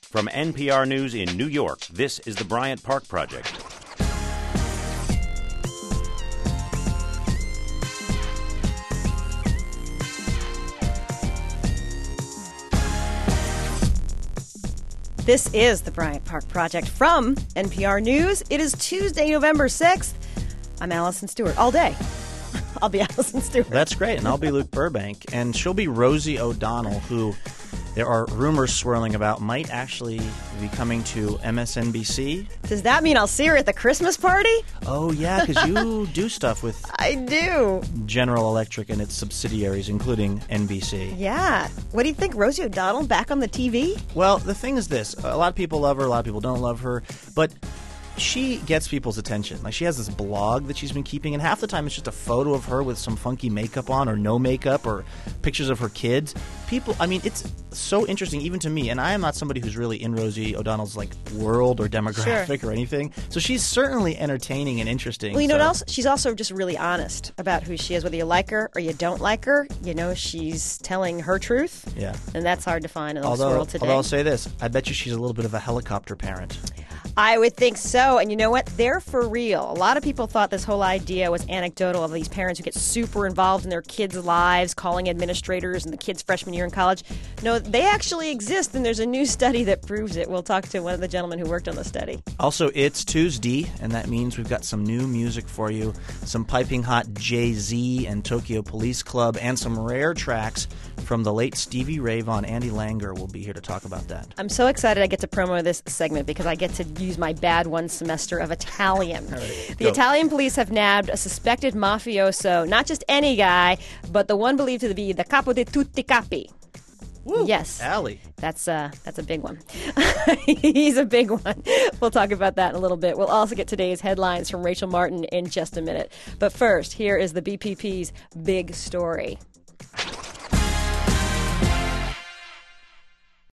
From NPR News in New York, this is the Bryant Park Project. This is the Bryant Park Project from NPR News. It is Tuesday, November 6th. I'm Allison Stewart all day. I'll be Allison Stewart. That's great, and I'll be Luke Burbank. And she'll be Rosie O'Donnell, who there are rumors swirling about might actually be coming to MSNBC. Does that mean I'll see her at the Christmas party? Oh, yeah, because you do stuff with I do. General Electric and its subsidiaries, including NBC. Yeah. What do you think, Rosie O'Donnell back on the TV? Well, the thing is this. A lot of people love her, a lot of people don't love her, but she gets people's attention. Like, she has this blog that she's been keeping, and half the time it's just a photo of her with some funky makeup on or no makeup or pictures of her kids. People, I mean, it's so interesting even to me, and I am not somebody who's really in Rosie O'Donnell's, like, world or demographic or anything. So she's certainly entertaining and interesting. Well, you know what else? She's also just really honest about who she is. Whether you like her or you don't like her, you know, she's telling her truth. Yeah. And that's hard to find in this world today. Although I'll say this, I bet you she's a little bit of a helicopter parent. I would think so. And you know what? They're for real. A lot of people thought this whole idea was anecdotal of these parents who get super involved in their kids' lives, calling administrators in the kids' freshman year in college. No, they actually exist, and there's a new study that proves it. We'll talk to one of the gentlemen who worked on the study. Also, it's Tuesday, and that means we've got some new music for you, some piping hot Jay-Z and Tokyo Police Club, and some rare tracks from the late Stevie Ray Vaughan. Andy Langer will be here to talk about that. I'm so excited I get to promo this segment because I get to use my bad one semester of Italian. The Italian police have nabbed a suspected mafioso, not just any guy, but the one believed to be the capo di tutti capi. Woo, yes. Allie. That's a big one. He's a big one. We'll talk about that in a little bit. We'll also get today's headlines from Rachel Martin in just a minute. But first, here is the BPP's big story.